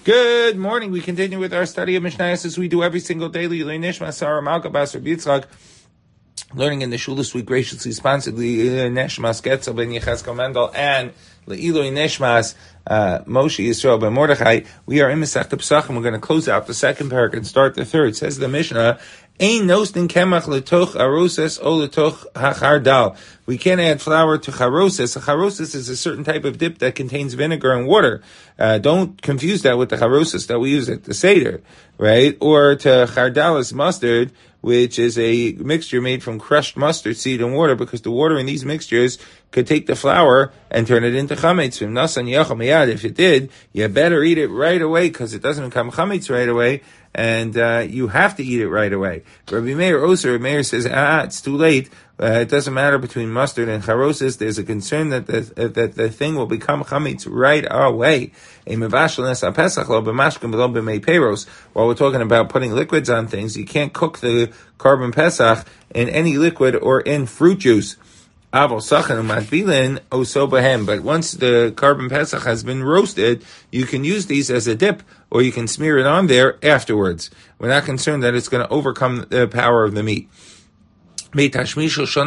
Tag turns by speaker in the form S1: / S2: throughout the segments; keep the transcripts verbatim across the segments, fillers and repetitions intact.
S1: Good morning. We continue with our study of Mishnayos as we do every single day. Learning in the shul this week, graciously sponsored Neshmas Getzel ben Yechezkel Mendel and Le'iloi Neshmas uh, Moshe Yisrael ben Mordechai. We are in Masechta Pesachim. We're going to close out the second parak and start the third. It says the Mishnah, Ein nostin kemach letoch aroses o letoch hachardal. We can't add flour to charoses. A charoses is a certain type of dip that contains vinegar and water. Uh, don't confuse that with the charoses that we use at the Seder, right? Or to chardalis mustard, which is a mixture made from crushed mustard seed and water, because the water in these mixtures could take the flour and turn it into chametz. If it did, you better eat it right away, because it doesn't become chametz right away, and uh, you have to eat it right away. Rabbi Meir Oser, Rabbi Meir says, ah, it's too late. Uh, it doesn't matter between mustard and charoses. There's a concern that the, uh, that the thing will become chametz right away. While we're talking about putting liquids on things, you can't cook the carbon pesach in any liquid or in fruit juice. But once the carbon pesach has been roasted, you can use these as a dip, or you can smear it on there afterwards. We're not concerned that it's going to overcome the power of the meat. And also, you should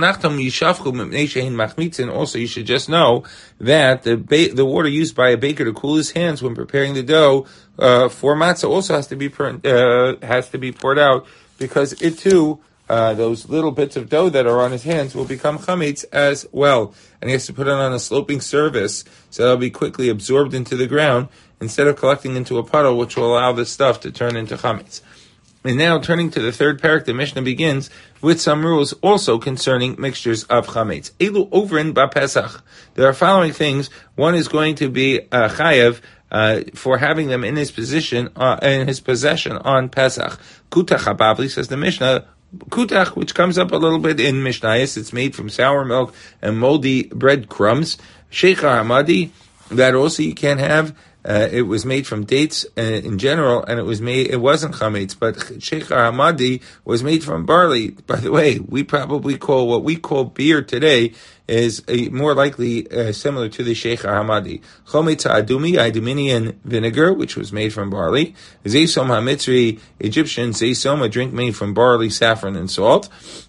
S1: just know that the ba- the water used by a baker to cool his hands when preparing the dough uh, for matzah also has to be per- uh, has to be poured out, because it too, uh, those little bits of dough that are on his hands will become chametz as well. And he has to put it on a sloping surface so it'll be quickly absorbed into the ground instead of collecting into a puddle, which will allow the stuff to turn into chametz. And now, turning to the third parak, the Mishnah begins with some rules also concerning mixtures of chametz. Elu ovrin ba Pesach. There are following things. One is going to be uh, chayev uh, for having them in his position, uh, in his possession on Pesach. Kutach habavli, says the Mishnah. Kutach, which comes up a little bit in Mishnayos, it's made from sour milk and moldy bread crumbs. Sheikhar hamadi, that also you can't have. Uh, it was made from dates uh, in general, and it was made. It wasn't chametz, but sheikhar hamadi was made from barley. By the way, we probably call what we call beer today is a, more likely uh, similar to the sheikhar hamadi. Chometz adumi, Iduminian vinegar, which was made from barley. Zeisom hamitzri, Egyptian zeisom, a drink made from barley, saffron, and salt.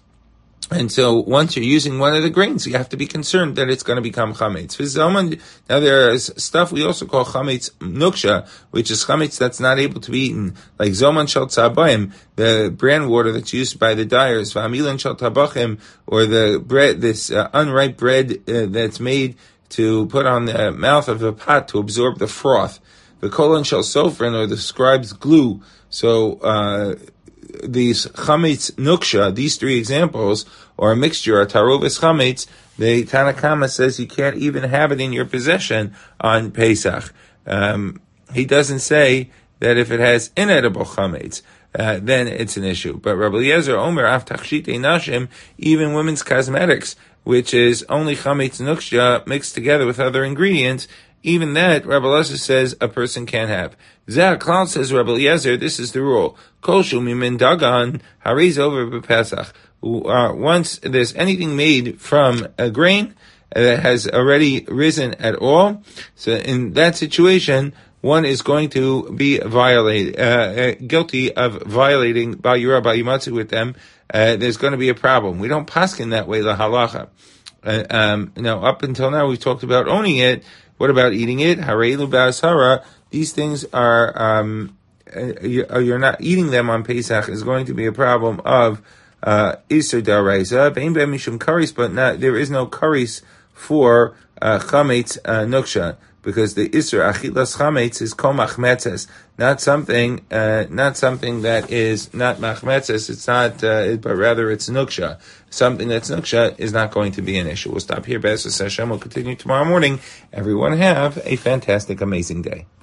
S1: And so, once you're using one of the grains, you have to be concerned that it's going to become chametz. Now, there is stuff we also call chametz nuksha, which is chametz that's not able to be eaten, like zoman shel tzabayim, the bran water that's used by the dyers, v'amilan shel tabachim, or the bread, this uh, unripe bread uh, that's made to put on the mouth of the pot to absorb the froth, the kolon shel sofrin, or the scribe's glue. So, uh, these chametz nuksha, these three examples, or a mixture, a tarovis chametz, the Tanna Kama says you can't even have it in your possession on Pesach. Um, he doesn't say that if it has inedible chametz, uh, then it's an issue. But Rabbi Eliezer Omer af tachshitei nashim, even women's cosmetics, which is only chametz nuksha mixed together with other ingredients, even that, Rabbi Eliezer says a person can't have. Zeh Klal, says Rabbi Eliezer, this is the rule. Kol shu mimin dagan hariz over b'Pesach. Uh, once there's anything made from a grain that has already risen at all, so in that situation, one is going to be violated, uh, guilty of violating Bal Yura Bal Yimatzu with them. Uh, there's going to be a problem. We don't paskin that way, la halacha. Uh, um, now, up until now, we've talked about owning it. What about eating it? Hareilu ba'asara. These things are, um, you're not eating them on Pesach is going to be a problem of uh, Isser Daraisa. Ve'im be'em mishum karis, but not, there is no karis for uh, chametz uh, nuksha, because the Isser achilas chametz is kol machmetzes, not something, uh, not something that is not machmetzes. It's not, uh, but rather it's nuksha. Something that's nuksha is not going to be an issue. We'll stop here. B'ezras Hashem. We'll continue tomorrow morning. Everyone have a fantastic, amazing day.